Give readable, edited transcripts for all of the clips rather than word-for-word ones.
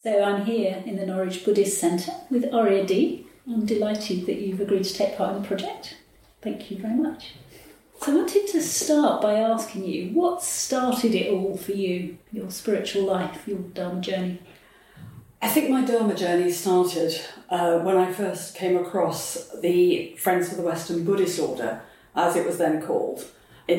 So I'm here in the Norwich Buddhist Centre with Oria D. I'm delighted that you've agreed to take part in the project. Thank you very much. So I wanted to start by asking you, what started it all for you, your spiritual life, your Dharma journey? I think my Dharma journey started when I first came across the Friends of the Western Buddhist Order, as it was then called, in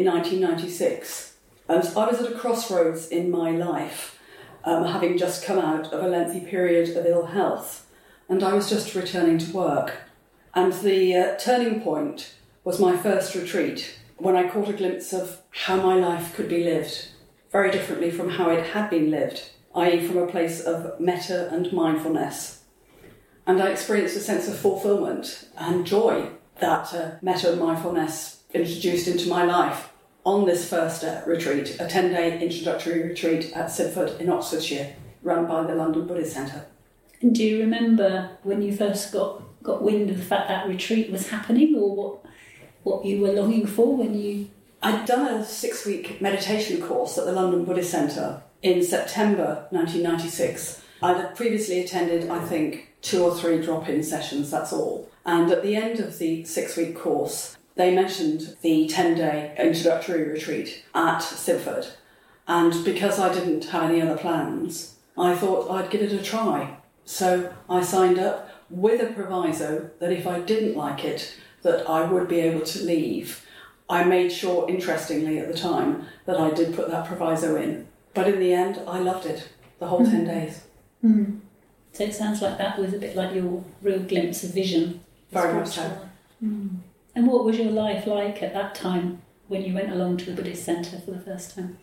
1996. And I was at a crossroads in my life, having just come out of a lengthy period of ill health, and I was just returning to work. And the turning point was my first retreat, when I caught a glimpse of how my life could be lived, very differently from how it had been lived, i.e. from a place of metta and mindfulness. And I experienced a sense of fulfilment and joy that metta and mindfulness introduced into my life on this first retreat, a 10-day introductory retreat at Sibford in Oxfordshire, run by the London Buddhist Centre. And do you remember when you first got wind of the fact that retreat was happening, or what you were longing for when you... I'd done a 6-week meditation course at the London Buddhist Centre in September 1996. I'd previously attended, I think, 2 or 3 drop-in sessions, that's all. And at the end of the 6-week course, they mentioned the 10-day introductory retreat at Sibford. And because I didn't have any other plans, I thought I'd give it a try. So I signed up with a proviso that if I didn't like it, that I would be able to leave. I made sure, interestingly at the time, that I did put that proviso in. But in the end, I loved it, the whole 10 days. Mm. So it sounds like that was a bit like your real glimpse of vision. Very much so. Mm. And what was your life like at that time when you went along to the Buddhist Centre for the first time?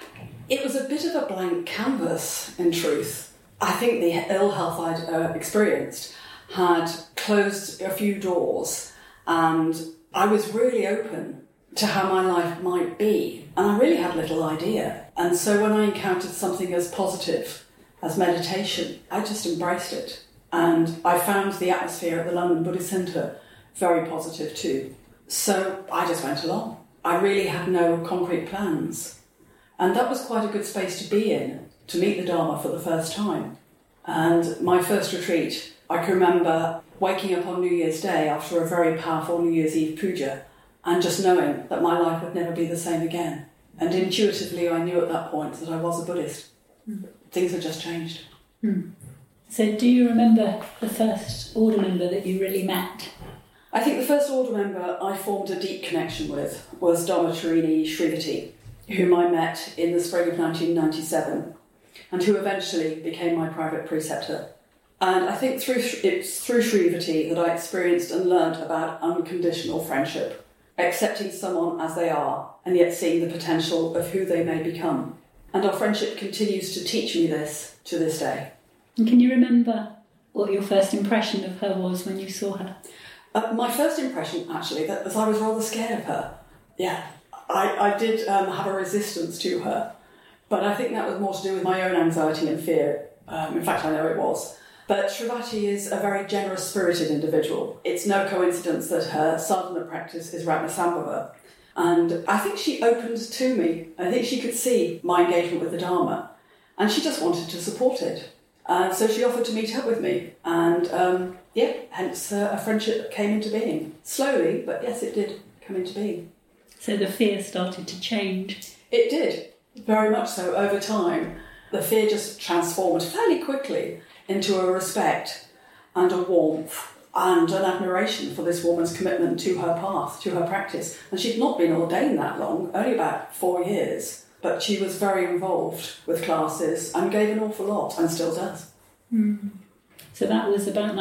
It was a bit of a blank canvas, in truth. I think the ill health I'd experienced had closed a few doors, and I was really open to how my life might be, and I really had little idea. And so when I encountered something as positive as meditation, I just embraced it. And I found the atmosphere at the London Buddhist Centre very positive too. So I just went along. I really had no concrete plans. And that was quite a good space to be in, to meet the Dharma for the first time. And my first retreat, I can remember waking up on New Year's Day after a very powerful New Year's Eve puja and just knowing that my life would never be the same again. And intuitively I knew at that point that I was a Buddhist. Mm. Things had just changed. Mm. So do you remember the first order member that you really met? I think the first order member I formed a deep connection with was Dharmatarini Srivati, whom I met in the spring of 1997 and who eventually became my private preceptor. And I think it's through Srivati that I experienced and learnt about unconditional friendship, accepting someone as they are and yet seeing the potential of who they may become. And our friendship continues to teach me this to this day. And can you remember what your first impression of her was when you saw her? My first impression, actually, that was I was rather scared of her. Yeah, I did have a resistance to her, but I think that was more to do with my own anxiety and fear. In fact, I know it was. But Srivati is a very generous-spirited individual. It's no coincidence that her sadhana practice is Ratnasambhava. And I think she opened to me. I think she could see my engagement with the Dharma, and she just wanted to support it. So she offered to meet up with me, and hence a friendship came into being. Slowly, but yes, it did come into being. So the fear started to change? It did, very much so, over time. The fear just transformed fairly quickly into a respect and a warmth and an admiration for this woman's commitment to her path, to her practice. And she'd not been ordained that long, only about 4 years, but she was very involved with classes and gave an awful lot, and still does. Mm. So that was about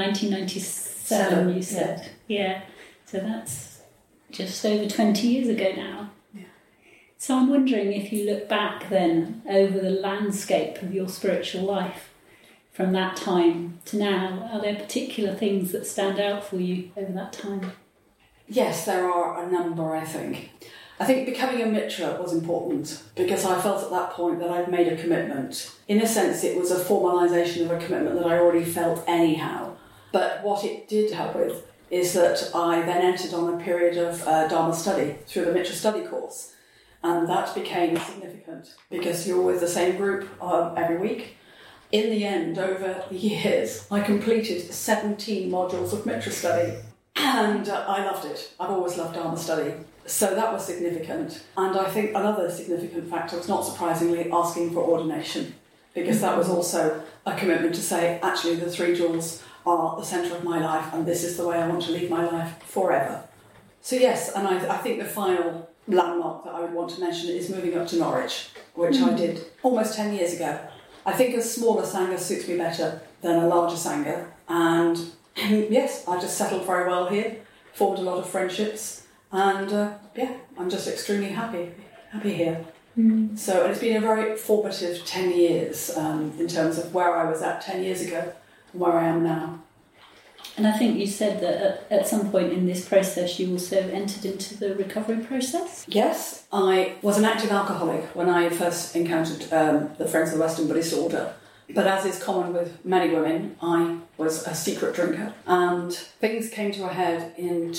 1997, you said? Yeah. So that's just over 20 years ago now. Yeah. So I'm wondering if you look back then over the landscape of your spiritual life, from that time to now, are there particular things that stand out for you over that time? Yes, there are a number, I think. I think becoming a mitra was important because I felt at that point that I'd made a commitment. In a sense, it was a formalisation of a commitment that I already felt anyhow. But what it did help with is that I then entered on a period of Dharma study through the mitra study course. And that became significant because you're with the same group every week. in the end, over the years, I completed 17 modules of Mitra study, and I loved it. I've always loved Dharma study. So that was significant. And I think another significant factor was, not surprisingly, asking for ordination, because that was also a commitment to say, actually, the three jewels are the centre of my life, and this is the way I want to lead my life forever. So yes, and I think the final landmark that I would want to mention is moving up to Norwich, which I did almost 10 years ago. I think a smaller Sangha suits me better than a larger Sangha, and yes, I just settled very well here, formed a lot of friendships, and I'm just extremely happy here. So it's been a very formative 10 years in terms of where I was at 10 years ago and where I am now. And I think you said that at some point in this process you also entered into the recovery process? Yes, I was an active alcoholic when I first encountered the Friends of the Western Buddhist Order. But as is common with many women, I was a secret drinker. And things came to a head in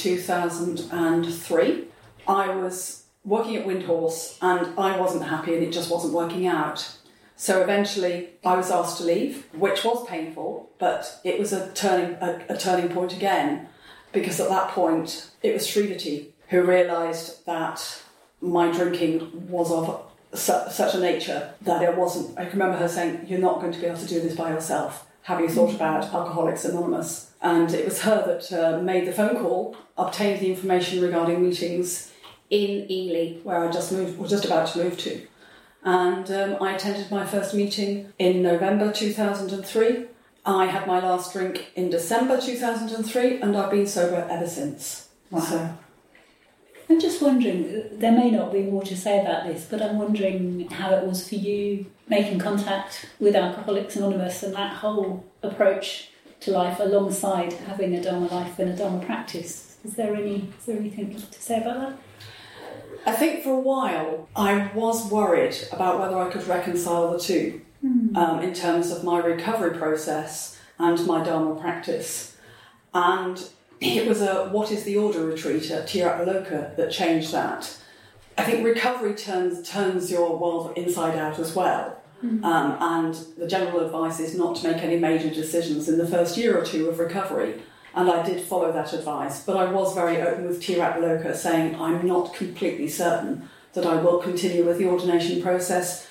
2003. I was working at Windhorse and I wasn't happy and it just wasn't working out. So eventually I was asked to leave, which was painful, but it was a turning point again, because at that point it was Sridhati who realised that my drinking was of such a nature that it wasn't. I can remember her saying, "You're not going to be able to do this by yourself. Have you thought about Alcoholics Anonymous?" And it was her that made the phone call, obtained the information regarding meetings in Ely, where I was just about to move to. And I attended my first meeting in November 2003. I had my last drink in December 2003, and I've been sober ever since. Wow. So. I'm just wondering, there may not be more to say about this, but I'm wondering how it was for you making contact with Alcoholics Anonymous and that whole approach to life alongside having a Dharma life and a Dharma practice. Is there anything to say about that? I think for a while I was worried about whether I could reconcile the two in terms of my recovery process and my Dharma practice. And it was a What is the Order retreat at Tirupaloka that changed that. I think recovery turns your world inside out as well. And the general advice is not to make any major decisions in the first year or two of recovery. And I did follow that advice, but I was very open with Tirupaloka, saying I'm not completely certain that I will continue with the ordination process.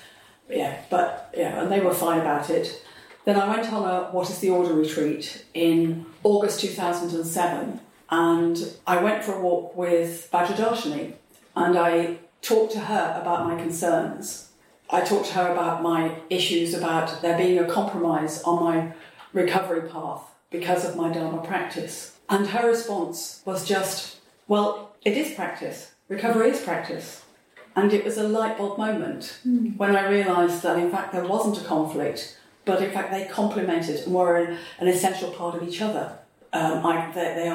And they were fine about it. Then I went on a What is the Order retreat in August 2007, and I went for a walk with Vajradarshini, and I talked to her about my concerns. I talked to her about my issues about there being a compromise on my recovery path because of my Dharma practice. And her response was just, well, it is practice. Recovery is practice. And it was a light bulb moment when I realised that, in fact, there wasn't a conflict, but in fact they complemented and were an essential part of each other. They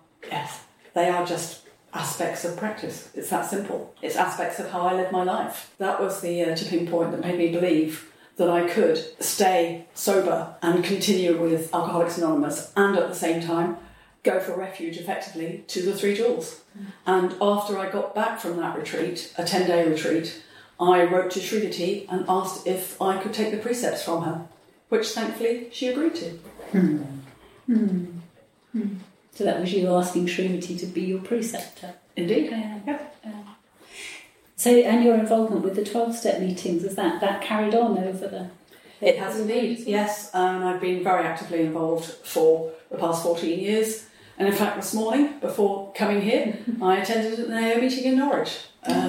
are just aspects of practice. It's that simple. It's aspects of how I live my life. That was the tipping point that made me believe that I could stay sober and continue with Alcoholics Anonymous and at the same time go for refuge effectively to the Three Jewels. And after I got back from that retreat, a 10-day retreat, I wrote to Sridhati and asked if I could take the precepts from her, which thankfully she agreed to. So that was you asking Sridhati to be your preceptor? Indeed. So, and your involvement with the 12-step meetings, is that carried on over the... It has indeed, yes. I've been very actively involved for the past 14 years. And in fact, this morning, before coming here, I attended an AA meeting in Norwich.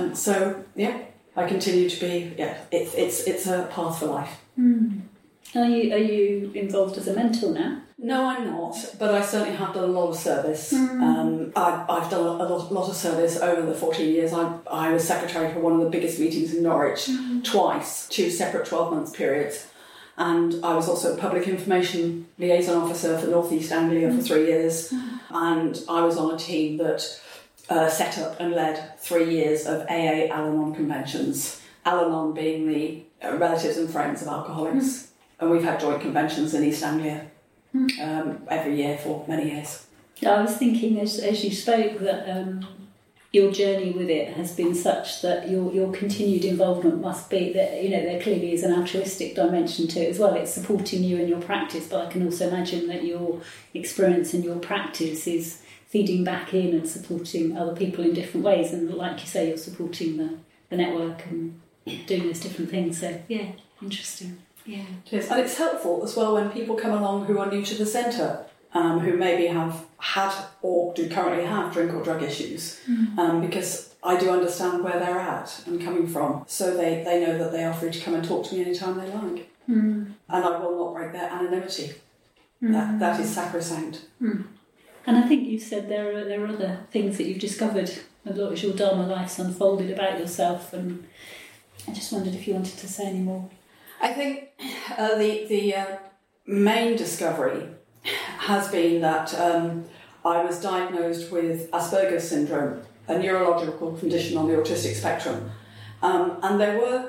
I continue to be, it's a path for life. Are you involved as a mentor now? No, I'm not, but I certainly have done a lot of service. I've done a lot of service over the 14 years. I was secretary for one of the biggest meetings in Norwich twice, 2 separate 12-month periods. And I was also public information liaison officer for North East Anglia for 3 years. And I was on a team that set up and led 3 years of AA Al-Anon conventions. Al-Anon being the relatives and friends of alcoholics. And we've had joint conventions in East Anglia every year for many years. I was thinking as you spoke that your journey with it has been such that your continued involvement must be that, you know, there clearly is an altruistic dimension to it as well. It's supporting you in your practice, but I can also imagine that your experience and your practice is feeding back in and supporting other people in different ways. And like you say, you're supporting the network and doing those different things. So, yeah, interesting. Yeah. Yes, and it's helpful as well when people come along who are new to the centre, who maybe have had or do currently have drink or drug issues, because I do understand where they're at and coming from. So they know that they are free to come and talk to me anytime they like. And I will not break their anonymity. That is sacrosanct. And I think you said there are other things that you've discovered a lot as your Dharma life's unfolded about yourself, and I just wondered if you wanted to say any more. I think the main discovery has been that I was diagnosed with Asperger's syndrome, a neurological condition on the autistic spectrum, and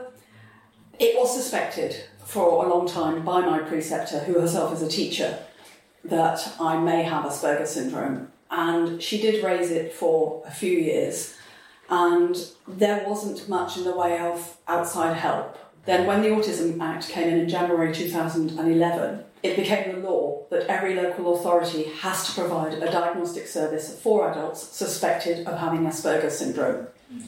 it was suspected for a long time by my preceptor, who herself is a teacher, that I may have Asperger's syndrome, and she did raise it for a few years, and there wasn't much in the way of outside help. Then when the Autism Act came in January 2011, it became the law that every local authority has to provide a diagnostic service for adults suspected of having Asperger's syndrome.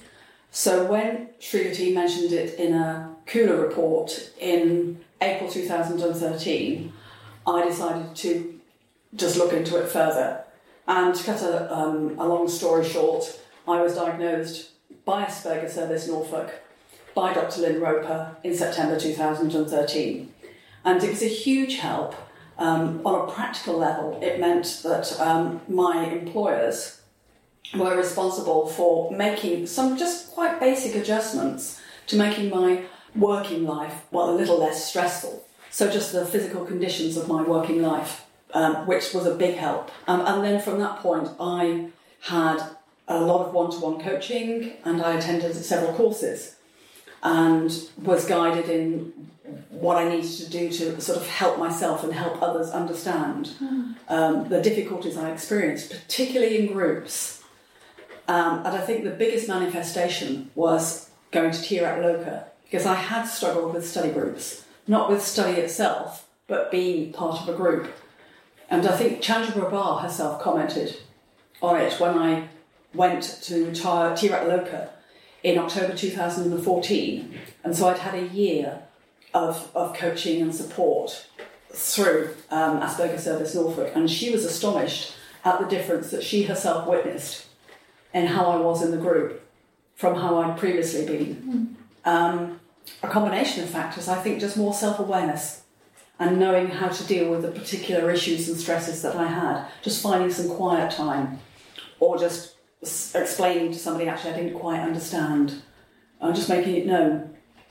So when Srivati mentioned it in a Kula report in April 2013, I decided to just look into it further. And to cut a long story short, I was diagnosed by Asperger Service Norfolk by Dr. Lynn Roper in September 2013. And it was a huge help. On a practical level, it meant that my employers were responsible for making some just quite basic adjustments to making my working life, a little less stressful. So just the physical conditions of my working life, which was a big help. And then from that point, I had a lot of one-to-one coaching, and I attended several courses and was guided in what I needed to do to sort of help myself and help others understand the difficulties I experienced, particularly in groups. And I think the biggest manifestation was going to Tirat Loka, because I had struggled with study groups, not with study itself, but being part of a group. And I think Chandra Prabha herself commented on it when I went to Tirat Loka in October 2014. And so I'd had a year of coaching and support through Asperger Service Norfolk. And she was astonished at the difference that she herself witnessed in how I was in the group from how I'd previously been. A combination of factors, I think, just more self-awareness and knowing how to deal with the particular issues and stresses that I had. Just finding some quiet time, or just explaining to somebody actually I didn't quite understand, just making it known.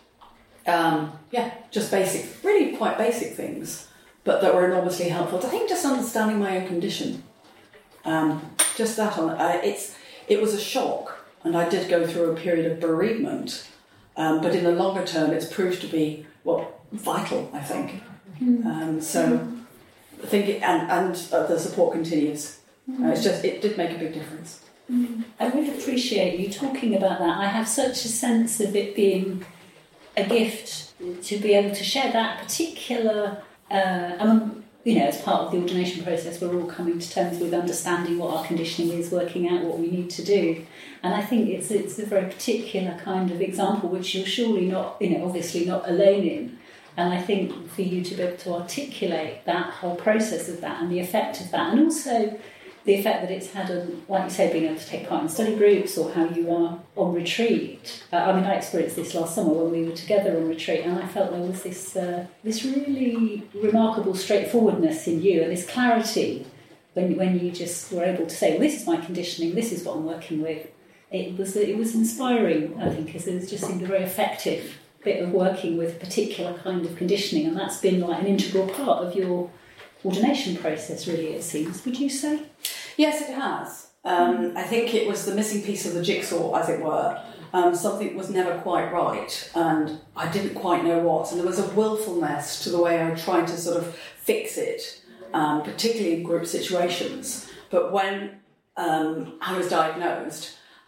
Just basic, really quite basic things, but that were enormously helpful. I think just understanding my own condition. Just that it was a shock, and I did go through a period of bereavement, but in the longer term it's proved to be, vital, I think. So I think the support continues. It did make a big difference. I really appreciate you talking about that. I have such a sense of it being a gift to be able to share that particular, as part of the ordination process, we're all coming to terms with understanding what our conditioning is, working out what we need to do. And I think it's a very particular kind of example, which you're surely not, obviously not alone in. And I think for you to be able to articulate that whole process of that and the effect of that, and also the effect that it's had on, like you say, being able to take part in study groups, or how you are on retreat. I experienced this last summer when we were together on retreat, and I felt there was this really remarkable straightforwardness in you, and this clarity when you just were able to say, well, this is my conditioning, this is what I'm working with. It was inspiring, I think, because it just seemed a very effective bit of working with a particular kind of conditioning, and that's been like an integral part of your ordination process, really, it seems. Would you say? Yes, it has. I think it was the missing piece of the jigsaw, as it were. Something was never quite right, and I didn't quite know what. And there was a willfulness to the way I tried to sort of fix it, particularly in group situations. But when I was diagnosed,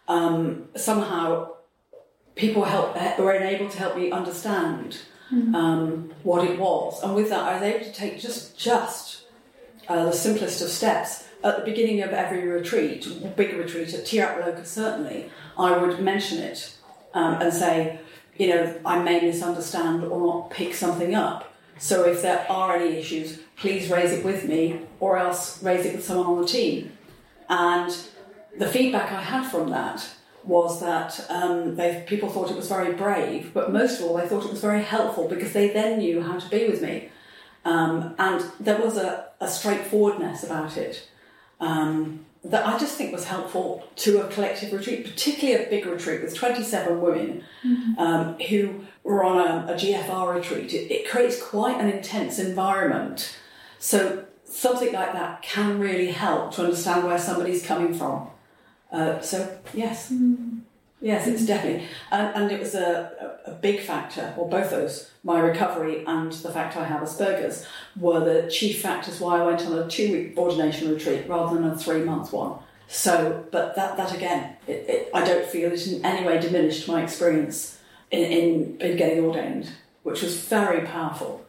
somehow people were able to help me understand what it was. And with that, I was able to take just the simplest of steps. At the beginning of every retreat, big retreat, at Tiratloka certainly, I would mention it and say, I may misunderstand or not pick something up. So if there are any issues, please raise it with me or else raise it with someone on the team. And the feedback I had from that was that people thought it was very brave, but most of all, they thought it was very helpful because they then knew how to be with me. And there was a straightforwardness about it that I just think was helpful to a collective retreat, particularly a big retreat with 27 women who were on a GFR retreat. It creates quite an intense environment. So something like that can really help to understand where somebody's coming from. Yes. Yes, it's definitely. And it was a big factor, or both those, my recovery and the fact I have Asperger's, were the chief factors why I went on a 2-week ordination retreat rather than a 3-month one. So, but that again, I don't feel it in any way diminished my experience in getting ordained, which was very powerful.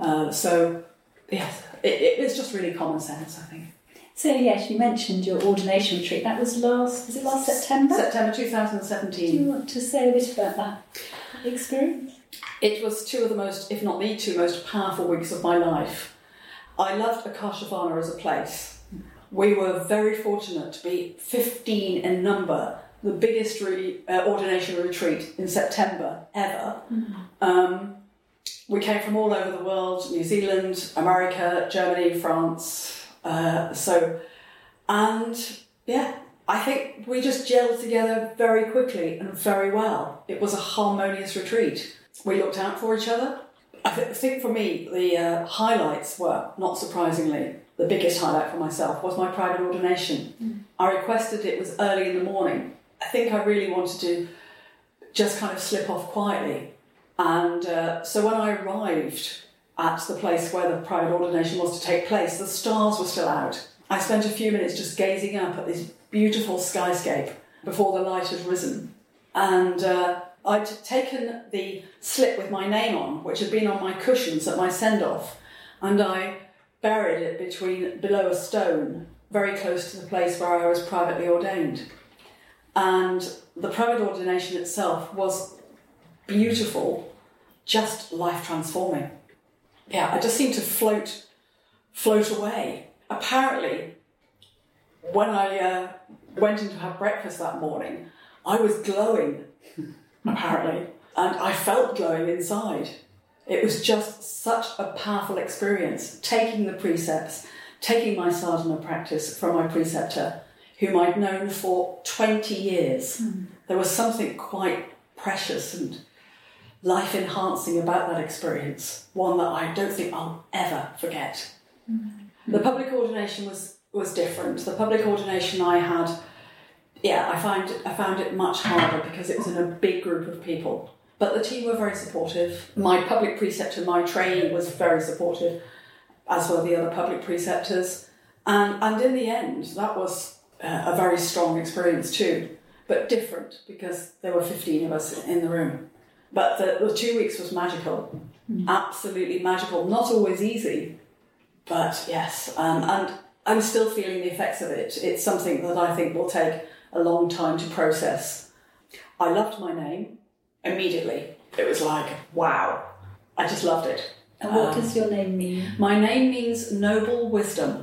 Yes, it was just really common sense, I think. So yes, you mentioned your ordination retreat. That was last September? September 2017. Do you want to say a bit about that experience? It was two of the most, if not the two most powerful weeks of my life. I loved Akashavana as a place. We were very fortunate to be 15 in number, the biggest ordination retreat in September ever. We came from all over the world, New Zealand, America, Germany, France. I think we just gelled together very quickly and very well. It was a harmonious retreat. We looked out for each other. I think for me, the highlights were, not surprisingly, the biggest highlight for myself was my private ordination. I requested it was early in the morning. I think I really wanted to just kind of slip off quietly. And so when I arrived at the place where the private ordination was to take place, the stars were still out. I spent a few minutes just gazing up at this beautiful skyscape before the light had risen. And I'd taken the slip with my name on, which had been on my cushions at my send-off, and I buried it below a stone, very close to the place where I was privately ordained. And the private ordination itself was beautiful, just life-transforming. Yeah, I just seemed to float away. Apparently, when I went in to have breakfast that morning, I was glowing, apparently, and I felt glowing inside. It was just such a powerful experience, taking the precepts, taking my sadhana practice from my preceptor, whom I'd known for 20 years. There was something quite precious and life-enhancing about that experience, one that I don't think I'll ever forget. The public ordination was different. The public ordination I had, I found it much harder because it was in a big group of people. But the team were very supportive. My public preceptor, my trainee, was very supportive, as were the other public preceptors. And in the end, that was a very strong experience too, but different because there were 15 of us in the room. But the 2 weeks was magical, absolutely magical. Not always easy, but yes. And I'm still feeling the effects of it. It's something that I think will take a long time to process. I loved my name immediately. It was like, wow, I just loved it. And what does your name mean? My name means noble wisdom.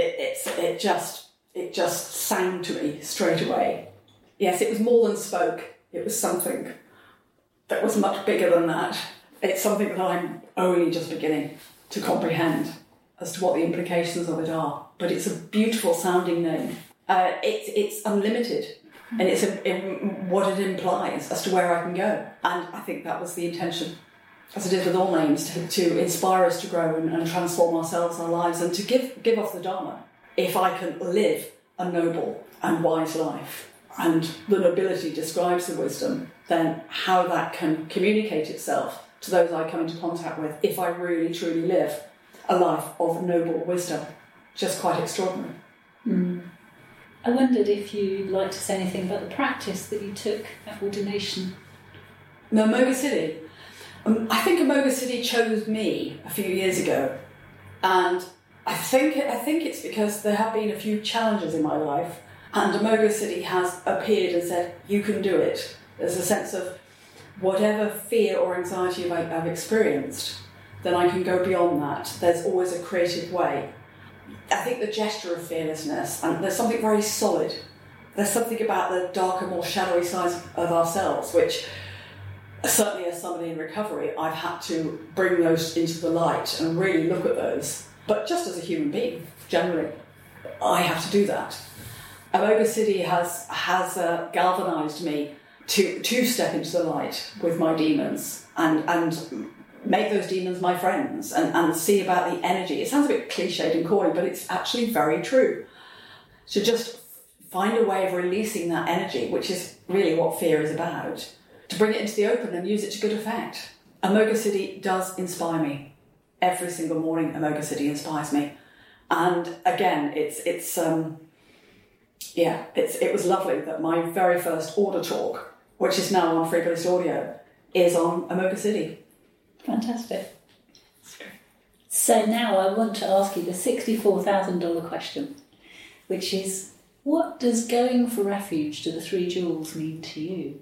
It just sang to me straight away. Yes, it was more than spoke. It was something that was much bigger than that. It's something that I'm only just beginning to comprehend as to what the implications of it are. But it's a beautiful sounding name. It's unlimited, and it's in what it implies as to where I can go. And I think that was the intention, as it is with all names, to inspire us to grow and transform ourselves, our lives, and to give off the Dharma. If I can live a noble and wise life, and the nobility describes the wisdom, then how that can communicate itself to those I come into contact with if I really truly live a life of noble wisdom. Just quite extraordinary. I wondered if you'd like to say anything about the practice that you took at ordination. No, Omega City. I think Omega City chose me a few years ago, and I think it's because there have been a few challenges in my life, and Omega City has appeared and said, you can do it. There's a sense of whatever fear or anxiety I've experienced, then I can go beyond that. There's always a creative way. I think the gesture of fearlessness, and there's something very solid. There's something about the darker, more shadowy sides of ourselves, which certainly as somebody in recovery, I've had to bring those into the light and really look at those. But just as a human being, generally, I have to do that. Omega City has galvanised me to step into the light with my demons and make those demons my friends and see about the energy. It sounds a bit cliched and corny, but it's actually very true. So just find a way of releasing that energy, which is really what fear is about, to bring it into the open and use it to good effect. Omega City does inspire me. Every single morning, Omega City inspires me. And again, it was lovely that my very first order talk, which is now on Free Buddhist Audio, is on Omega City. Fantastic. So now I want to ask you the $64,000 question, which is, what does going for refuge to the Three Jewels mean to you?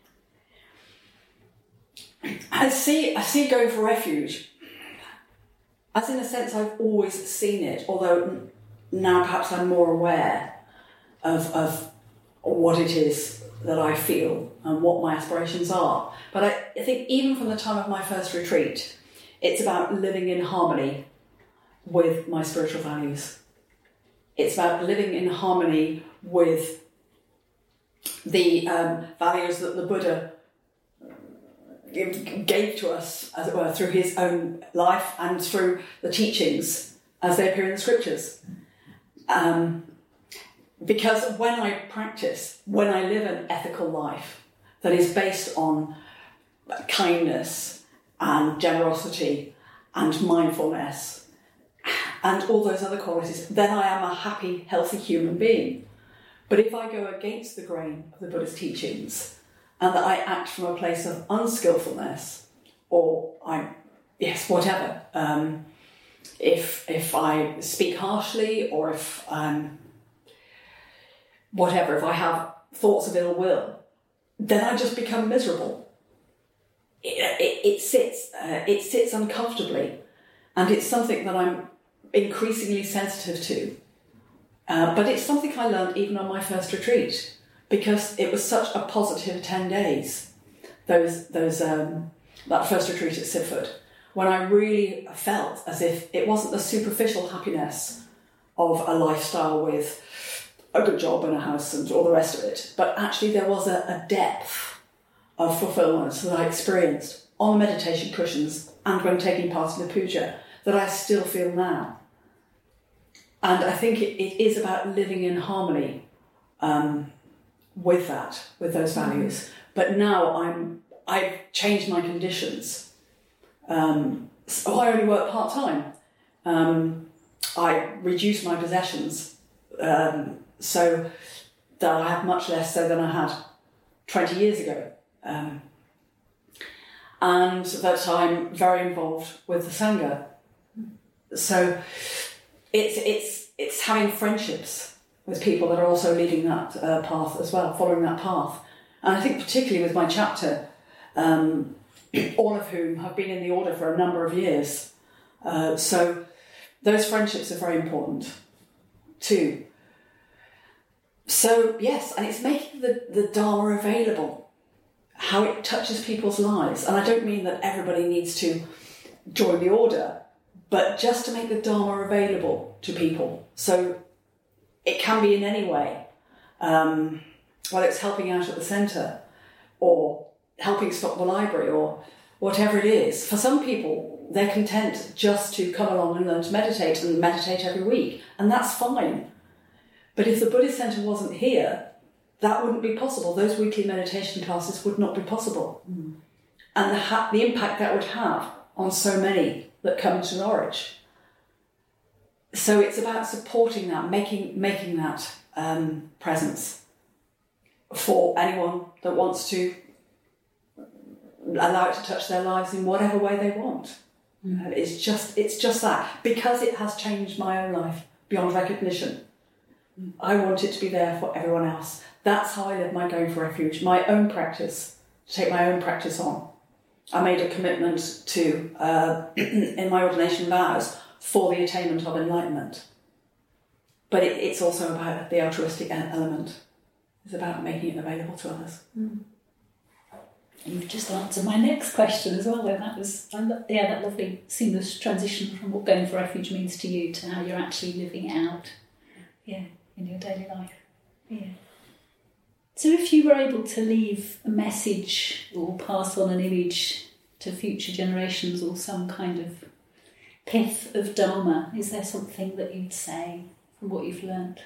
I see going for refuge as, in a sense, I've always seen it, although now perhaps I'm more aware of what it is that I feel and what my aspirations are. But I think even from the time of my first retreat, it's about living in harmony with my spiritual values. It's about living in harmony with the values that the Buddha gave to us, as it were, through his own life and through the teachings as they appear in the scriptures. Because when I practice, when I live an ethical life that is based on kindness and generosity and mindfulness and all those other qualities, then I am a happy, healthy human being. But if I go against the grain of the Buddha's teachings and that I act from a place of unskillfulness or whatever, if I speak harshly or if if I have thoughts of ill will, then I just become miserable. It sits uncomfortably, and it's something that I'm increasingly sensitive to. But it's something I learned even on my first retreat, because it was such a positive 10 days. That first retreat at Siford, when I really felt as if it wasn't the superficial happiness of a lifestyle with a good job and a house and all the rest of it, but actually there was a depth of fulfillment that I experienced on the meditation cushions and when taking part in the puja that I still feel now. And I think it is about living in harmony with those values. But now I've changed my conditions. So I only work part-time. I reduced my possessions so that I have much less so than I had 20 years ago. And that I'm very involved with the Sangha. So it's having friendships with people that are also leading that path as well, following that path. And I think particularly with my chapter, all of whom have been in the order for a number of years. So those friendships are very important too. So yes, and it's making the Dharma available, how it touches people's lives. And I don't mean that everybody needs to join the order, but just to make the Dharma available to people. So it can be in any way, whether it's helping out at the centre or helping stock the library or whatever it is. For some people, they're content just to come along and learn to meditate and meditate every week, and that's fine. But if the Buddhist Centre wasn't here, that wouldn't be possible. Those weekly meditation classes would not be possible. Mm. And the impact that would have on so many that come to Norwich. So it's about supporting that, making that presence for anyone that wants to allow it to touch their lives in whatever way they want. It's just that. Because it has changed my own life beyond recognition, I want it to be there for everyone else. That's how I live my Going for Refuge, my own practice, to take my own practice on. I made a commitment to, in my ordination vows, for the attainment of enlightenment. But it's also about the altruistic element. It's about making it available to others. You've just answered my next question as well, and that was that lovely seamless transition from what Going for Refuge means to you to how you're actually living it out, in your daily life. Yeah. So if you were able to leave a message or pass on an image to future generations or some kind of pith of Dharma, is there something that you'd say from what you've learned?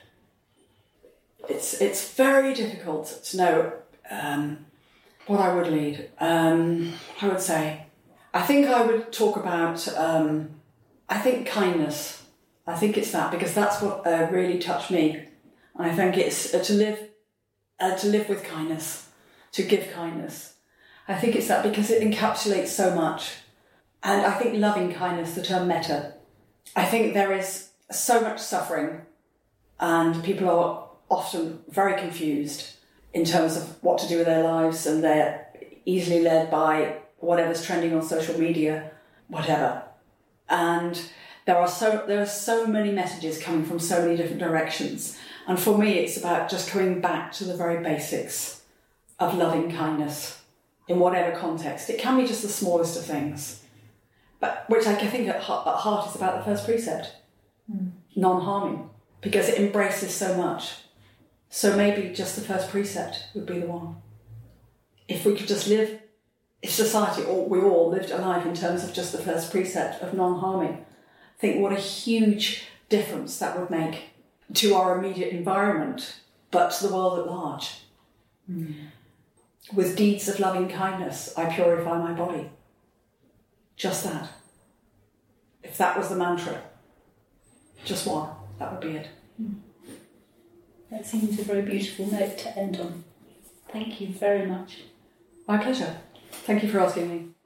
It's very difficult to know what I would lead. I would say, I think I would talk about, I think kindness. I think it's that, because that's what really touched me. And I think it's to live with kindness, to give kindness. I think it's that because it encapsulates so much. And I think loving kindness, the term metta, I think there is so much suffering and people are often very confused in terms of what to do with their lives, and they're easily led by whatever's trending on social media, whatever. And there are so many messages coming from so many different directions. And for me, it's about just coming back to the very basics of loving kindness in whatever context. It can be just the smallest of things, but which I think at heart is about the first precept, non-harming, because it embraces so much. So maybe just the first precept would be the one. If we could just live, if society, or we all lived a life in terms of just the first precept of non-harming, think what a huge difference that would make to our immediate environment, but to the world at large. With deeds of loving kindness, I purify my body. Just that. If that was the mantra, just one, that would be it. That seems a very beautiful note to end on. Thank you very much. My pleasure. Thank you for asking me.